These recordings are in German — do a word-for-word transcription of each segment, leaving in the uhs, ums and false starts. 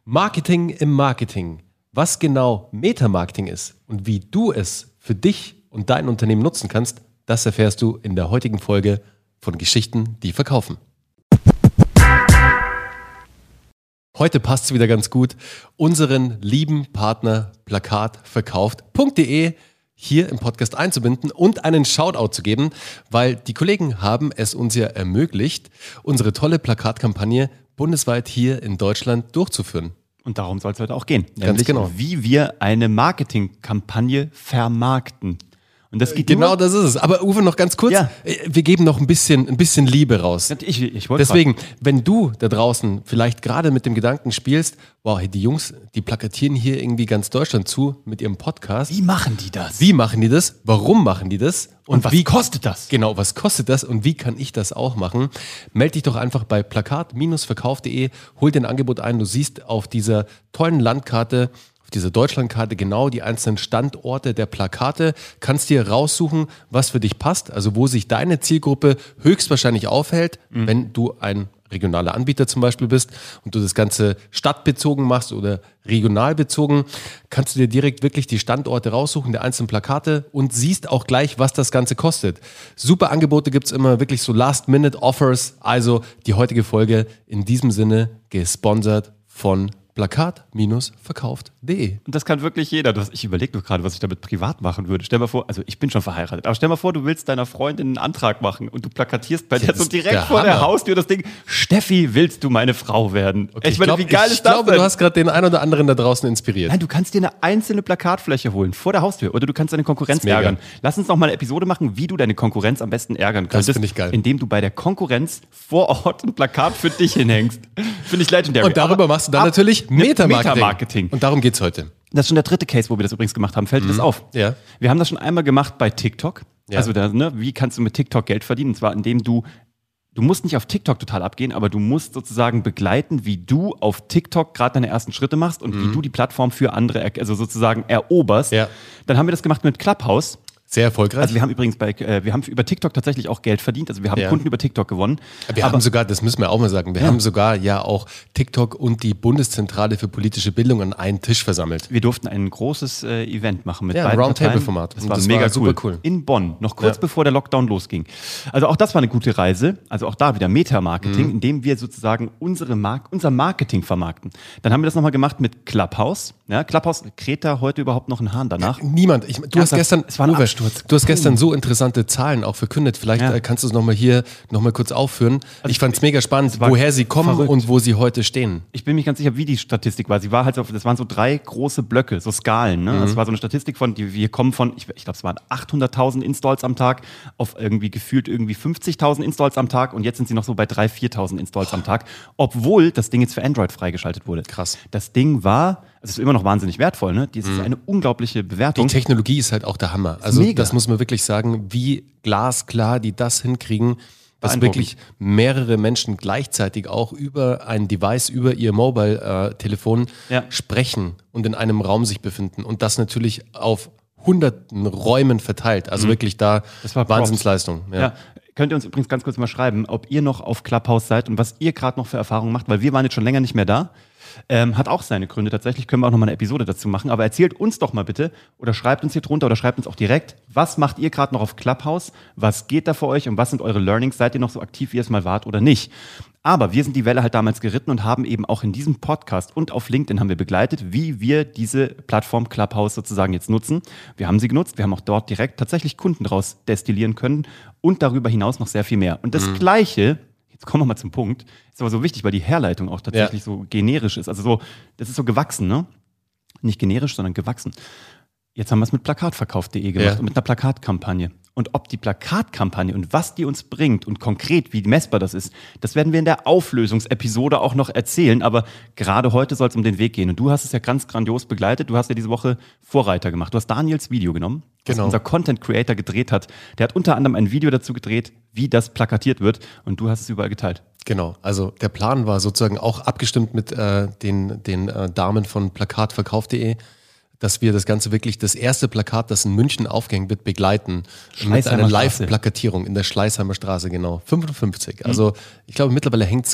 Marketing im Marketing. Was genau Meta-Marketing ist und wie du es für dich und dein Unternehmen nutzen kannst, das erfährst du in der heutigen Folge von Geschichten, die verkaufen. Heute passt es wieder ganz gut, unseren lieben Partner plakatverkauft punkt de hier im Podcast einzubinden und einen Shoutout zu geben, weil die Kollegen haben es uns ja ermöglicht, unsere tolle Plakatkampagne bundesweit hier in Deutschland durchzuführen. Und darum soll es heute auch gehen. Ganz nämlich, genau. Wie wir eine Marketingkampagne vermarkten. Und das geht Genau, nur, das ist es. Aber Uwe, noch ganz kurz, Ja. wir geben noch ein bisschen, ein bisschen Liebe raus. Ich, ich wollte Deswegen, wenn du da draußen vielleicht gerade mit dem Gedanken spielst, wow, hey, die Jungs, die plakatieren hier irgendwie ganz Deutschland zu mit ihrem Podcast. Wie machen die das? Wie machen die das? Warum machen die das? Und was wie kostet das? Genau, was kostet das und wie kann ich das auch machen? Meld dich doch einfach bei plakat verkauf punkt de, hol dir ein Angebot ein. Du siehst auf dieser tollen Landkarte, auf dieser Deutschlandkarte genau die einzelnen Standorte der Plakate, kannst dir raussuchen, was für dich passt, also wo sich deine Zielgruppe höchstwahrscheinlich aufhält, mhm. wenn du ein regionaler Anbieter zum Beispiel bist und du das Ganze stadtbezogen machst oder regional bezogen, kannst du dir direkt wirklich die Standorte raussuchen, der einzelnen Plakate und siehst auch gleich, was das Ganze kostet. Super Angebote gibt es immer, wirklich so Last-Minute-Offers, also die heutige Folge in diesem Sinne gesponsert von plakat verkauft punkt de. Und das kann wirklich jeder. Das, ich überlege doch gerade, was ich damit privat machen würde. Stell mal vor, also ich bin schon verheiratet, aber stell mal vor, du willst deiner Freundin einen Antrag machen und du plakatierst bei dir so direkt der vor Hammer. der Haustür das Ding, Steffi, willst du meine Frau werden? Okay, ich meine, glaub, wie geil ich ist das glaube, denn? du hast gerade den einen oder anderen da draußen inspiriert. Nein, du kannst dir eine einzelne Plakatfläche holen vor der Haustür oder du kannst deine Konkurrenz mega. ärgern. Lass uns noch mal eine Episode machen, wie du deine Konkurrenz am besten ärgern Das könntest. finde ich geil. Indem du bei der Konkurrenz vor Ort ein Plakat für dich hinhängst. Finde ich legendary. Und darüber Aber machst du dann ab- natürlich Meta-Marketing. Meta-Marketing. Und darum geht's heute. Das ist schon der dritte Case, wo wir das übrigens gemacht haben. Fällt dir das auf? Ja. Wir haben das schon einmal gemacht bei TikTok. Ja. Also da, ne, wie kannst du mit TikTok Geld verdienen? Und zwar indem du, du musst nicht auf TikTok total abgehen, aber du musst sozusagen begleiten, wie du auf TikTok gerade deine ersten Schritte machst und wie du die Plattform für andere, er- also sozusagen eroberst. Ja. Dann haben wir das gemacht mit Clubhouse. Sehr erfolgreich. Also wir haben übrigens bei, äh, wir haben über TikTok tatsächlich auch Geld verdient. Also wir haben Ja. Kunden über TikTok gewonnen. Wir aber haben sogar, das müssen wir auch mal sagen, wir Ja. haben sogar ja auch TikTok und die Bundeszentrale für politische Bildung an einen Tisch versammelt. wir durften ein großes äh, Event machen mit Ja, ein beiden Roundtable-Format. Das Und war das mega war cool. super cool. In Bonn, noch kurz Ja. bevor der Lockdown losging. Also auch das war eine gute Reise. Also auch da wieder Meta-Marketing, Mhm. indem wir sozusagen unsere Mark- unser Marketing vermarkten. Dann haben wir das nochmal gemacht mit Clubhouse. Ja, Clubhouse, kräht da heute überhaupt noch ein Hahn danach? Niemand. Ich, du hast Ernsthaft? gestern, Es war ein Uwe, Absturz. du hast gestern so interessante Zahlen auch verkündet. Vielleicht Ja. äh, kannst du es nochmal hier nochmal kurz aufführen. ich fand es mega spannend, war woher sie kommen verrückt. und wo sie heute stehen. Ich bin mir ganz sicher, wie die Statistik war. Sie war halt so, das waren so drei große Blöcke, so Skalen. Ne? Das war so eine Statistik von, die, wir kommen von, ich, ich glaube, es waren achthunderttausend Installs am Tag auf irgendwie gefühlt irgendwie fünfzigtausend Installs am Tag und jetzt sind sie noch so bei dreitausend, viertausend Installs am Tag, obwohl das Ding jetzt für Android freigeschaltet wurde. Krass. Das Ding war, es ist immer noch wahnsinnig wertvoll, ne? Das ist eine unglaubliche Die Bewertung. Technologie ist halt auch der Hammer. Also mega. das muss man wirklich sagen, wie glasklar die das hinkriegen, dass Beeindruckend. wirklich mehrere Menschen gleichzeitig auch über ein Device, über ihr Mobile-Telefon Ja. sprechen und in einem Raum sich befinden und das natürlich auf hunderten Räumen verteilt. Also wirklich da Das war Props. Wahnsinnsleistung. Ja. Ja. Könnt ihr uns übrigens ganz kurz mal schreiben, ob ihr noch auf Clubhouse seid und was ihr gerade noch für Erfahrungen macht, weil wir waren jetzt schon länger nicht mehr da. Ähm, hat auch seine Gründe tatsächlich, können wir auch noch mal eine Episode dazu machen, aber erzählt uns doch mal bitte oder schreibt uns hier drunter oder schreibt uns auch direkt, was macht ihr gerade noch auf Clubhouse, was geht da für euch und was sind eure Learnings, seid ihr noch so aktiv, wie ihr es mal wart oder nicht. Aber wir sind die Welle halt damals geritten und haben eben auch in diesem Podcast und auf LinkedIn haben wir begleitet, wie wir diese Plattform Clubhouse sozusagen jetzt nutzen. Wir haben sie genutzt, wir haben auch dort direkt tatsächlich Kunden draus destillieren können und darüber hinaus noch sehr viel mehr. Und das Gleiche, jetzt kommen wir mal zum Punkt, ist aber so wichtig, weil die Herleitung auch tatsächlich Ja. so generisch ist. Also so, das ist so gewachsen, ne? Nicht generisch, sondern gewachsen. Jetzt haben wir es mit plakatverkauf punkt de gemacht Ja. und mit einer Plakatkampagne. Und ob die Plakatkampagne und was die uns bringt und konkret, wie messbar das ist, das werden wir in der Auflösungsepisode auch noch erzählen. Aber gerade heute soll es um den Weg gehen. Und du hast es ja ganz grandios begleitet. Du hast ja diese Woche Vorreiter gemacht. Du hast Daniels Video genommen, das Genau. unser Content Creator gedreht hat. Der hat unter anderem ein Video dazu gedreht, wie das plakatiert wird. Und du hast es überall geteilt. Genau, also der Plan war sozusagen auch abgestimmt mit äh, den, den äh, Damen von plakatverkauf punkt de, dass wir das Ganze wirklich, das erste Plakat, das in München aufgehängt wird, begleiten. Mit Schleißheimer einer Straße. Live-Plakatierung in der Schleißheimer Straße, genau. fünfundfünfzig. Also ich glaube, mittlerweile hängt es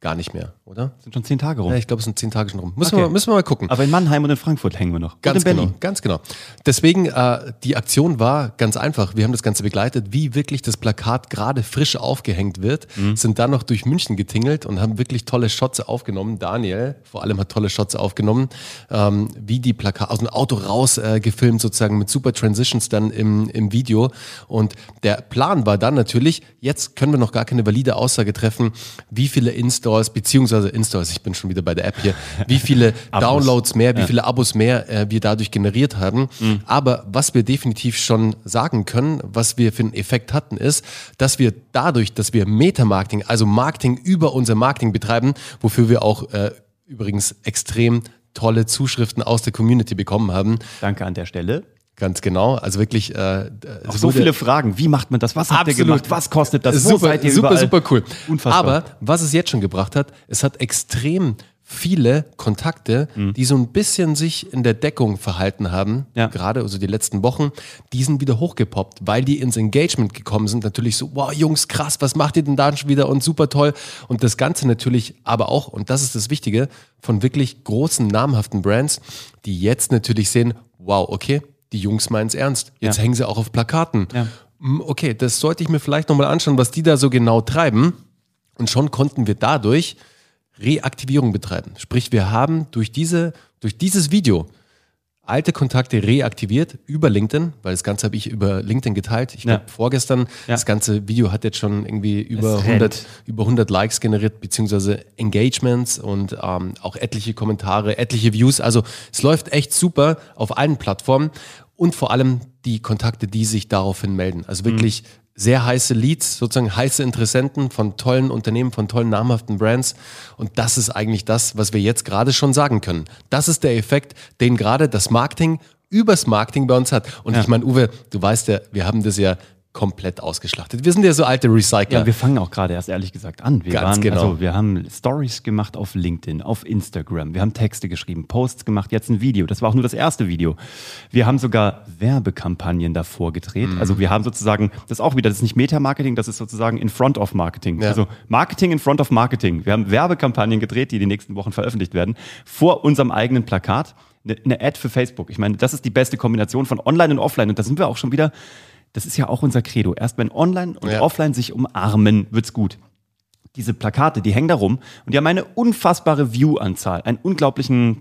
gar nicht mehr, oder? Sind schon zehn Tage rum. Ja, ich glaube, es sind zehn Tage schon rum. Müssen, Okay. wir, müssen wir mal gucken. Aber in Mannheim und in Frankfurt hängen wir noch. Ganz und in Berlin. genau, ganz genau. Deswegen, äh, die Aktion war ganz einfach. Wir haben das Ganze begleitet, wie wirklich das Plakat gerade frisch aufgehängt wird, mhm. sind dann noch durch München getingelt und haben wirklich tolle Shots aufgenommen. Daniel vor allem hat tolle Shots aufgenommen, ähm, wie die Plakat aus dem Auto raus äh, gefilmt, sozusagen mit super Transitions dann im, im Video. Und der Plan war dann natürlich, jetzt können wir noch gar keine valide Aussage treffen, wie viele Installs, beziehungsweise Installs, ich bin schon wieder bei der App hier, wie viele Downloads mehr, wie ja. viele Abos mehr äh, wir dadurch generiert haben. Mhm. Aber was wir definitiv schon sagen können, was wir für einen Effekt hatten, ist, dass wir dadurch, dass wir Meta-Marketing, also Marketing über unser Marketing betreiben, wofür wir auch äh, übrigens extrem tolle Zuschriften aus der Community bekommen haben. Danke an der Stelle. Ganz genau, also wirklich äh, auch so viele Fragen, wie macht man das, was habt ihr gemacht, was kostet das, wo super, seid ihr super, überall? super cool. Unfassbar. Aber was es jetzt schon gebracht hat, es hat extrem viele Kontakte, mhm. die so ein bisschen sich in der Deckung verhalten haben, ja. gerade also die letzten Wochen, die sind wieder hochgepoppt, weil die ins Engagement gekommen sind, natürlich so, wow Jungs, krass, was macht ihr denn da schon wieder und super toll und das Ganze natürlich aber auch, und das ist das Wichtige, von wirklich großen, namhaften Brands, die jetzt natürlich sehen, wow, okay, die Jungs meinen es ernst. Jetzt ja. hängen sie auch auf Plakaten. Ja. Okay, das sollte ich mir vielleicht nochmal anschauen, was die da so genau treiben. Und schon konnten wir dadurch Reaktivierung betreiben. Sprich, wir haben durch, diese, durch dieses Video alte Kontakte reaktiviert über LinkedIn, weil das Ganze habe ich über LinkedIn geteilt. Ich glaube, ja. vorgestern, ja. das ganze Video hat jetzt schon irgendwie über hundert, über hundert Likes generiert, beziehungsweise Engagements und ähm, auch etliche Kommentare, etliche Views. Also es läuft echt super auf allen Plattformen und vor allem die Kontakte, die sich daraufhin melden. Also wirklich mhm. sehr heiße Leads, sozusagen heiße Interessenten von tollen Unternehmen, von tollen namhaften Brands. Und das ist eigentlich das, was wir jetzt gerade schon sagen können. Das ist der Effekt, den gerade das Marketing übers Marketing bei uns hat. Und ja. ich meine, Uwe, du weißt ja, wir haben das ja komplett ausgeschlachtet. Wir sind ja so alte Recycler. Ja, wir fangen auch gerade erst ehrlich gesagt an. Wir Ganz waren, genau. Also wir haben Stories gemacht auf LinkedIn, auf Instagram. Wir haben Texte geschrieben, Posts gemacht, jetzt ein Video. Das war auch nur das erste Video. Wir haben sogar Werbekampagnen davor gedreht. Mhm. Also wir haben sozusagen, das ist auch wieder, das ist nicht Meta-Marketing, das ist sozusagen in front of Marketing. Ja. Also Marketing in front of Marketing. Wir haben Werbekampagnen gedreht, die die nächsten Wochen veröffentlicht werden, vor unserem eigenen Plakat. Eine, eine Ad für Facebook. Ich meine, das ist die beste Kombination von Online und Offline. Und da sind wir auch schon wieder. Das ist ja auch unser Credo. Erst wenn Online und ja. Offline sich umarmen, wird's gut. Diese Plakate, die hängen da rum und die haben eine unfassbare View-Anzahl, einen unglaublichen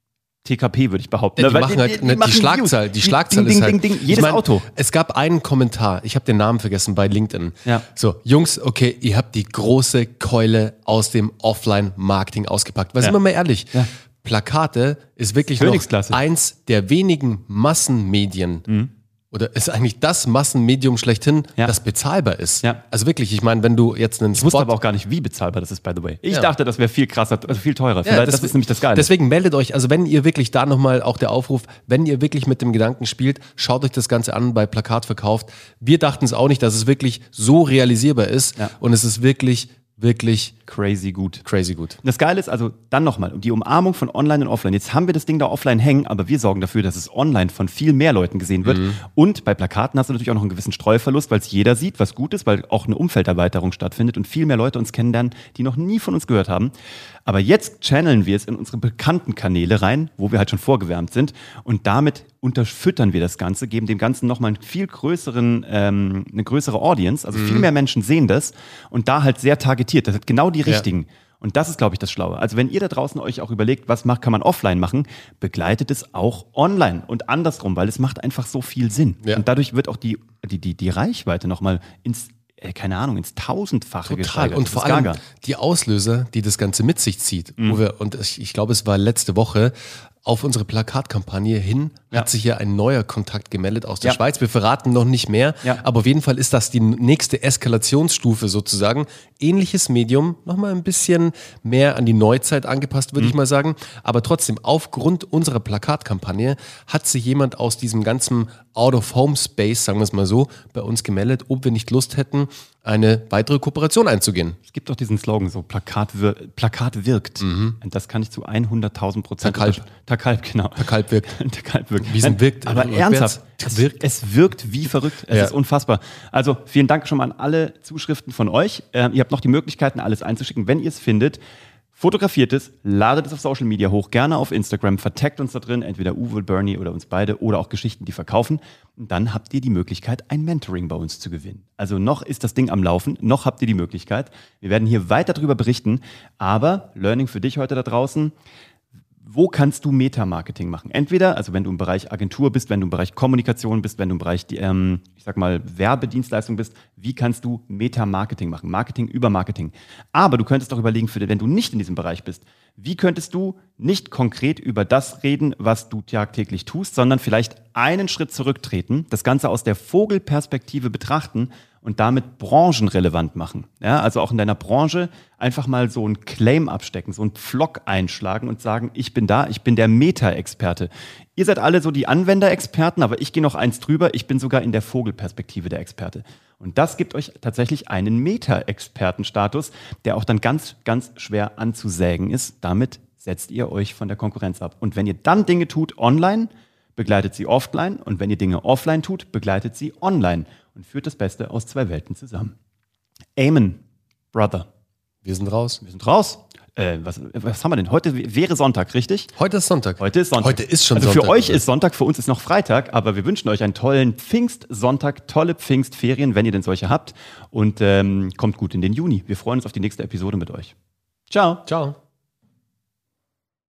T K P, würde ich behaupten. Ja, die machen halt die, die, die, die Schlagzahl, die Schlagzahl ding, ist halt, ding, ding, jedes ich mein, Auto. Es gab einen Kommentar, ich habe den Namen vergessen bei LinkedIn. Ja. So, Jungs, okay, ihr habt die große Keule aus dem Offline-Marketing ausgepackt. Weil, ja. sind wir mal ehrlich, ja. Plakate ist wirklich noch eins der wenigen Massenmedien, mhm. oder ist eigentlich das Massenmedium schlechthin, ja. das bezahlbar ist. Ja. Also wirklich, ich meine, wenn du jetzt einen Ich Spot... wusste aber auch gar nicht, wie bezahlbar das ist, by the way. Ich ja. dachte, das wäre viel krasser, also viel teurer. Ja, das, das ist nämlich das Geile. Deswegen meldet euch, also wenn ihr wirklich da nochmal auch der Aufruf, wenn ihr wirklich mit dem Gedanken spielt, schaut euch das Ganze an bei Plakat verkauft. Wir dachten es auch nicht, dass es wirklich so realisierbar ist ja. und es ist wirklich... wirklich crazy gut. Crazy gut. Und das Geile ist also, dann nochmal, die Umarmung von Online und Offline. Jetzt haben wir das Ding da offline hängen, aber wir sorgen dafür, dass es online von viel mehr Leuten gesehen wird. Mhm. Und bei Plakaten hast du natürlich auch noch einen gewissen Streuverlust, weil es jeder sieht, was gut ist, weil auch eine Umfelderweiterung stattfindet und viel mehr Leute uns kennenlernen, die noch nie von uns gehört haben. Aber jetzt channeln wir es in unsere bekannten Kanäle rein, wo wir halt schon vorgewärmt sind. Und damit unterfüttern wir das Ganze, geben dem Ganzen nochmal einen viel größeren, ähm, eine größere Audience. Also mhm. viel mehr Menschen sehen das und da halt sehr targetiert. Das hat genau die richtigen. Ja. Und das ist, glaube ich, das Schlaue. Also wenn ihr da draußen euch auch überlegt, was macht, kann man offline machen, begleitet es auch online und andersrum, weil es macht einfach so viel Sinn. Ja. Und dadurch wird auch die, die, die, die Reichweite nochmal ins keine Ahnung, ins Tausendfache gesteigert. Und vor allem die Auslöser, die das Ganze mit sich zieht. Mhm. Uwe, und ich, ich glaube, es war letzte Woche, auf unsere Plakatkampagne hin ja. hat sich ja ein neuer Kontakt gemeldet aus der ja. Schweiz. Wir verraten noch nicht mehr, ja. aber auf jeden Fall ist das die nächste Eskalationsstufe sozusagen. Ähnliches Medium, nochmal ein bisschen mehr an die Neuzeit angepasst, würde mhm. ich mal sagen. Aber trotzdem, aufgrund unserer Plakatkampagne hat sich jemand aus diesem ganzen Out-of-Home-Space, sagen wir es mal so, bei uns gemeldet, ob wir nicht Lust hätten, eine weitere Kooperation einzugehen. Es gibt doch diesen Slogan, so Plakat, wir, Plakat wirkt. Mhm. Und das kann ich zu hunderttausend Prozent Takalb. Takalb, genau. Takalb wirkt. Takalb wirkt. Wie es Nein, wirkt. Aber Rückwärts. ernsthaft, es Wirkt. wirkt. es wirkt wie verrückt. Es Ja. ist unfassbar. Also vielen Dank schon mal an alle Zuschriften von euch. Ähm, ihr habt noch die Möglichkeiten, alles einzuschicken, wenn ihr es findet. Fotografiert es, ladet es auf Social Media hoch, gerne auf Instagram, vertaggt uns da drin, entweder Uwe, Bernie oder uns beide oder auch Geschichten, die verkaufen. Und dann habt ihr die Möglichkeit, ein Mentoring bei uns zu gewinnen. Also noch ist das Ding am Laufen, noch habt ihr die Möglichkeit. Wir werden hier weiter darüber berichten, aber Learning für dich heute da draußen: Wo kannst du Meta-Marketing machen? Entweder, also wenn du im Bereich Agentur bist, wenn du im Bereich Kommunikation bist, wenn du im Bereich, die, ähm, ich sag mal, Werbedienstleistung bist, wie kannst du Meta-Marketing machen? Marketing über Marketing. Aber du könntest auch überlegen, für, wenn du nicht in diesem Bereich bist, wie könntest du nicht konkret über das reden, was du tagtäglich tust, sondern vielleicht einen Schritt zurücktreten, das Ganze aus der Vogelperspektive betrachten und damit branchenrelevant machen. Ja, also auch in deiner Branche einfach mal so einen Claim abstecken, so einen Pflock einschlagen und sagen, ich bin da, ich bin der Meta-Experte. Ihr seid alle so die Anwenderexperten, aber ich gehe noch eins drüber, ich bin sogar in der Vogelperspektive der Experte. Und das gibt euch tatsächlich einen Meta-Expertenstatus, der auch dann ganz, ganz schwer anzusägen ist. Damit setzt ihr euch von der Konkurrenz ab. Und wenn ihr dann Dinge tut online, begleitet sie offline. Und wenn ihr Dinge offline tut, begleitet sie online. Und führt das Beste aus zwei Welten zusammen. Amen, Brother. Wir sind raus. Wir sind raus. Äh, was, was haben wir denn? Heute wäre Sonntag, richtig? Heute ist Sonntag. Heute ist Sonntag. Heute ist schon also Sonntag. für euch oder? ist Sonntag, für uns ist noch Freitag, aber wir wünschen euch einen tollen Pfingstsonntag, tolle Pfingstferien, wenn ihr denn solche habt. Und ähm, kommt gut in den Juni. Wir freuen uns auf die nächste Episode mit euch. Ciao. Ciao.